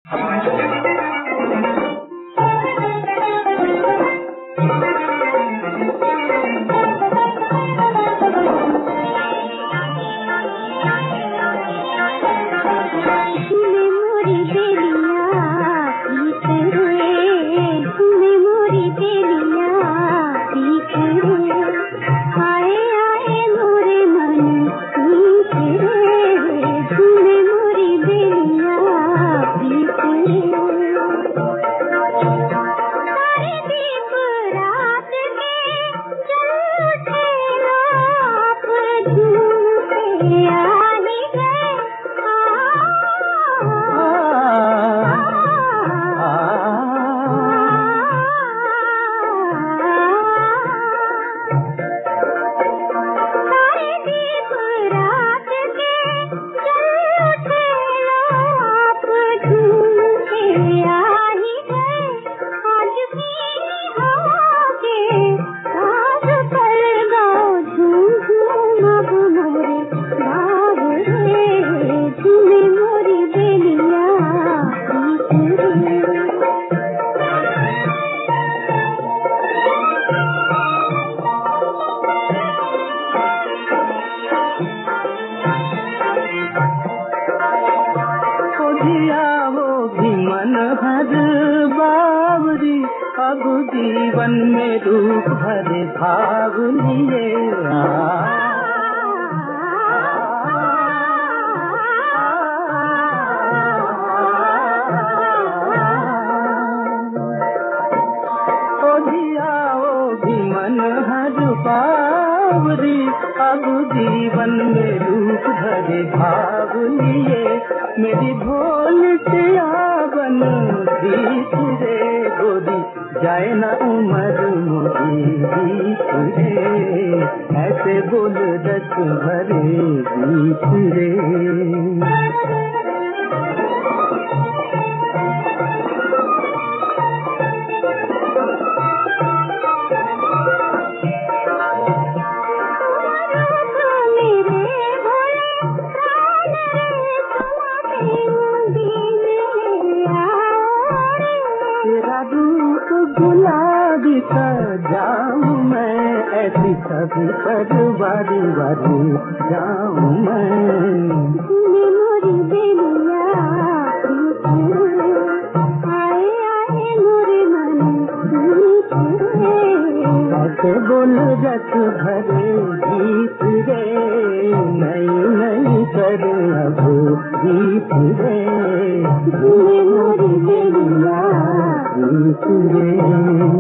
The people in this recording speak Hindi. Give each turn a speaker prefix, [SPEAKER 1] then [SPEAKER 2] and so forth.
[SPEAKER 1] अब जीवन में रूप भरे भाव लिए मन हर पावरी अब जीवन में रूप भरे भाव लिए मेरी भोल से आवन बीत रे गोरी जाए न उम्र मोरी बीत रे ऐसे बोल रस भरे बीत रे। गुलाबी सजाऊं मैं ऐसी सभी पर बारी बारी जाऊं मैं मोरी बेलिया आए आए मोरे मन ऐसे बोल रस भरे गीत रे नई नई कर अब गीत रे मोरी बेलिया रे